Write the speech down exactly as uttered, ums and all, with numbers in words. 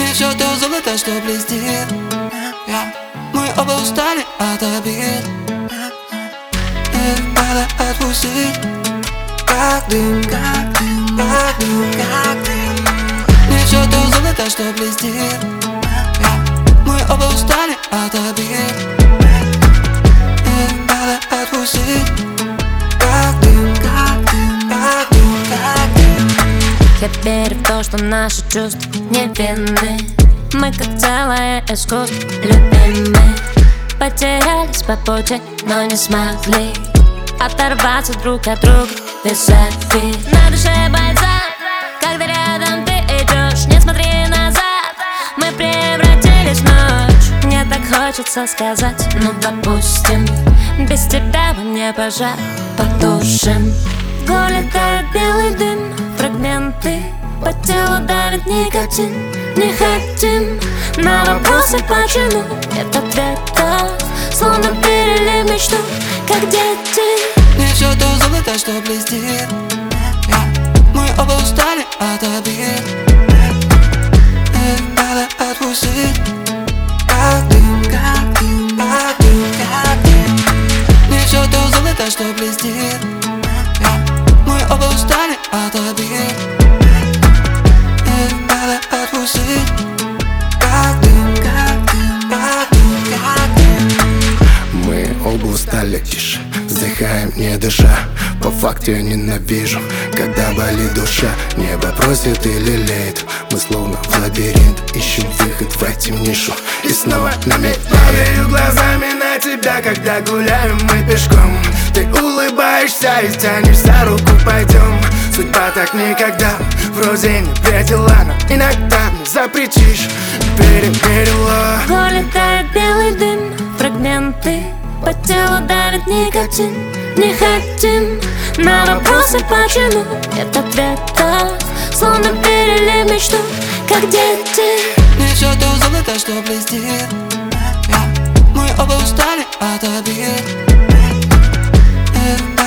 Не все то золото, что блестит. yeah. Мы оба устали от обид. Их надо отпустить, как дым, как дым, как дым, как дым. Не все то золото, что блестит. yeah. Мы оба устали от обид. Их надо отпустить, как дым, как дым, как дым, как дым. Я верю в то, что наши чувства невинны. Мы как целое искусство, любимые. Потерялись по пути, но не смогли оторваться друг от друга. Визави. На душе бальзам, когда рядом ты идешь. Не смотри назад, мы превратились в ночь. Мне так хочется сказать, ну допустим, без тебя во мне пожар потушим. В голе тает белый дым, фрагменты по телу давит никотин. Не хотим на вопросы почему нет ответа, словно перелив мечту, как дети. Не все то золото, что блестит. yeah. Мы оба устали от обид. Их надо отпустить, как дым, как дым, как дым, как дым. Не все то золото, что блестит. yeah. Мы оба устали от обид. Их надо отпустить, как дым, как дым, как дым, как дым. Мы оба устали, тише, вздыхаем, не дыша. По факту я ненавижу, когда болит душа. Небо просит и лелеет, мы словно в лабиринт ищем выход в эту нишу. И снова нами падаю глазами на тебя, когда гуляем мы пешком. Ты улыбаешься и тянешь за руку, пойдем. Судьба так никогда вроде не предела, но иногда мне запретишь, переверила. В голе тает белый дым, фрагменты по телу давит никотин. Не хотим на вопросы почему нет ответа, словно перелив мечту, как дети. Не все то золото, что блестит. yeah. Мы оба устали от обид. Их